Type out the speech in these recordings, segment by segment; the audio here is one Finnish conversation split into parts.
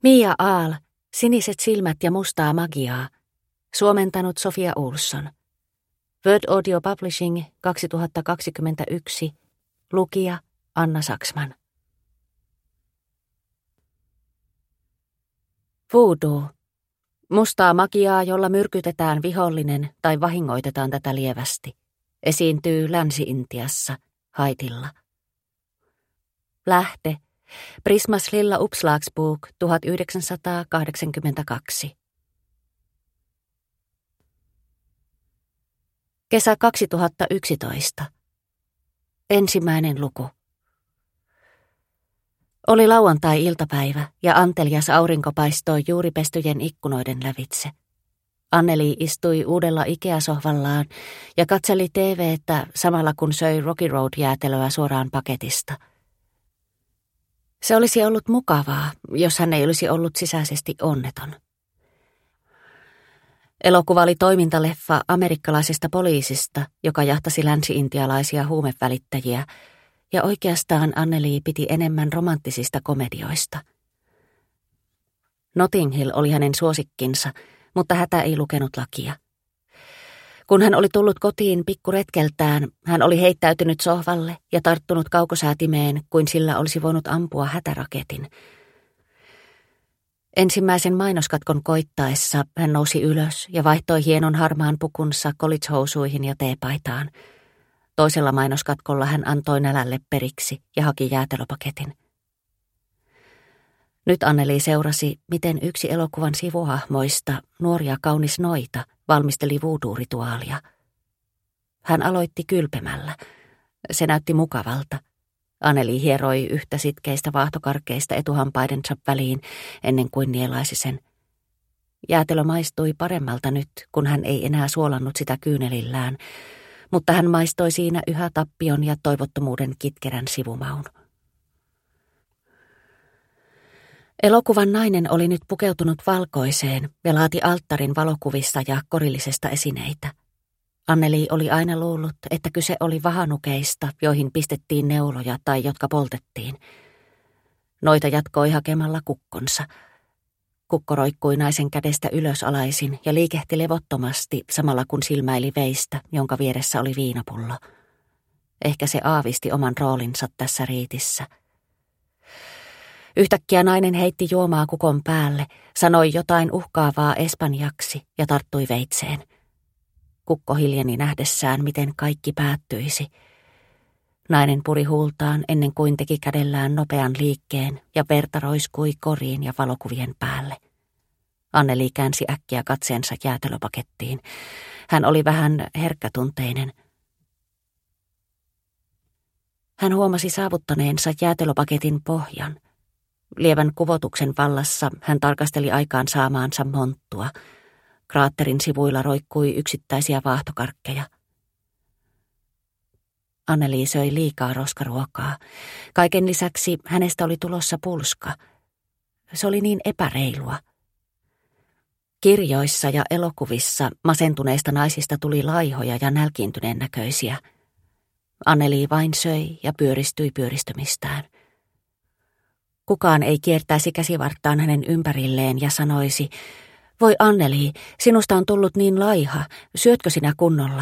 Mia Ahl, Siniset silmät ja mustaa magiaa. Suomentanut Sofia Olsson. Word Audio Publishing 2021. Lukija Anna Saksman. Voodoo. Mustaa magiaa, jolla myrkytetään vihollinen tai vahingoitetaan tätä lievästi. Esiintyy Länsi-Intiassa, Haitilla. Lähde. Prismas Lilla Uppslagsbok 1982. Kesä 2011. Ensimmäinen luku. Oli lauantai-iltapäivä ja antelias aurinko paistoi juuri pestyjen ikkunoiden lävitse. Anneli istui uudella Ikea-sohvallaan ja katseli TV:tä samalla kun söi Rocky Road-jäätelöä suoraan paketista. Se olisi ollut mukavaa, jos hän ei olisi ollut sisäisesti onneton. Elokuva oli toimintaleffa amerikkalaisesta poliisista, joka jahtasi länsi-intialaisia huumevälittäjiä, ja oikeastaan Anneli piti enemmän romanttisista komedioista. Notting Hill oli hänen suosikkinsa, mutta hätä ei lukenut lakia. Kun hän oli tullut kotiin pikkuretkeltään, hän oli heittäytynyt sohvalle ja tarttunut kaukosäätimeen, kuin sillä olisi voinut ampua hätäraketin. Ensimmäisen mainoskatkon koittaessa hän nousi ylös ja vaihtoi hienon harmaan pukunsa college-housuihin ja teepaitaan. Toisella mainoskatkolla hän antoi nälälle periksi ja haki jäätelöpaketin. Nyt Anneli seurasi, miten yksi elokuvan sivuhahmoista, nuori ja kaunis noita, valmisteli voodoo-rituaalia. Hän aloitti kylpemällä. Se näytti mukavalta. Anneli hieroi yhtä sitkeistä vaahtokarkeista etuhampaidensa väliin ennen kuin nielaisi sen. Jäätelö maistui paremmalta nyt, kun hän ei enää suolannut sitä kyynelillään, mutta hän maistoi siinä yhä tappion ja toivottomuuden kitkerän sivumaun. Elokuvan nainen oli nyt pukeutunut valkoiseen ja laati alttarin valokuvista ja korillisesta esineitä. Anneli oli aina luullut, että kyse oli vahanukeista, joihin pistettiin neuloja tai jotka poltettiin. Noita jatkoi hakemalla kukkonsa. Kukko roikkui naisen kädestä ylösalaisin ja liikehti levottomasti samalla kun silmäili veistä, jonka vieressä oli viinapullo. Ehkä se aavisti oman roolinsa tässä riitissä. Yhtäkkiä nainen heitti juomaa kukon päälle, sanoi jotain uhkaavaa espanjaksi ja tarttui veitseen. Kukko hiljeni nähdessään, miten kaikki päättyisi. Nainen puri huultaan ennen kuin teki kädellään nopean liikkeen ja verta roiskui koriin ja valokuvien päälle. Anneli käänsi äkkiä katseensa jäätelöpakettiin. Hän oli vähän herkkätunteinen. Hän huomasi saavuttaneensa jäätelöpaketin pohjan. Lievän kuvotuksen vallassa hän tarkasteli aikaan saamaansa monttua. Kraatterin sivuilla roikkui yksittäisiä vaahtokarkkeja. Anneli söi liikaa roskaruokaa. Kaiken lisäksi hänestä oli tulossa pulska. Se oli niin epäreilua. Kirjoissa ja elokuvissa masentuneista naisista tuli laihoja ja nälkiintyneen näköisiä. Anneli vain söi ja pyöristyi pyöristymistään. Kukaan ei kiertäisi käsivarttaan hänen ympärilleen ja sanoisi, voi Anneli, sinusta on tullut niin laiha, syötkö sinä kunnolla?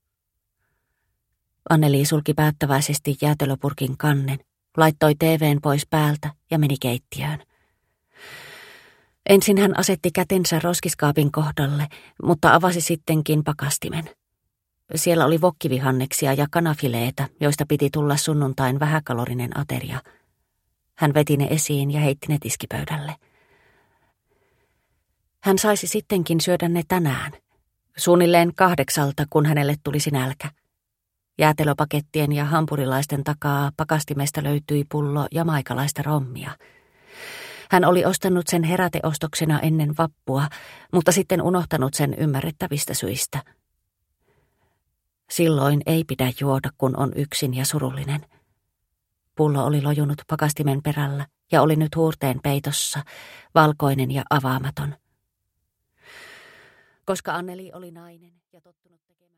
Anneli sulki päättäväisesti jäätelöpurkin kannen, laittoi TV:n pois päältä ja meni keittiöön. Ensin hän asetti kätensä roskiskaapin kohdalle, mutta avasi sittenkin pakastimen. Siellä oli vokkivihanneksia ja kanafileetä, joista piti tulla sunnuntain vähäkalorinen ateria. Hän veti ne esiin ja heitti ne tiskipöydälle. Hän saisi sittenkin syödä ne tänään, suunnilleen 8, kun hänelle tulisi nälkä. Jäätelöpakettien ja hampurilaisten takaa pakastimesta löytyi pullo jamaikalaista rommia. Hän oli ostanut sen heräteostoksena ennen vappua, mutta sitten unohtanut sen ymmärrettävistä syistä. Silloin ei pidä juoda, kun on yksin ja surullinen. Pullo oli lojunut pakastimen perällä ja oli nyt huurteen peitossa, valkoinen ja avaamaton. Koska Anneli oli nainen ja tottunut tekemään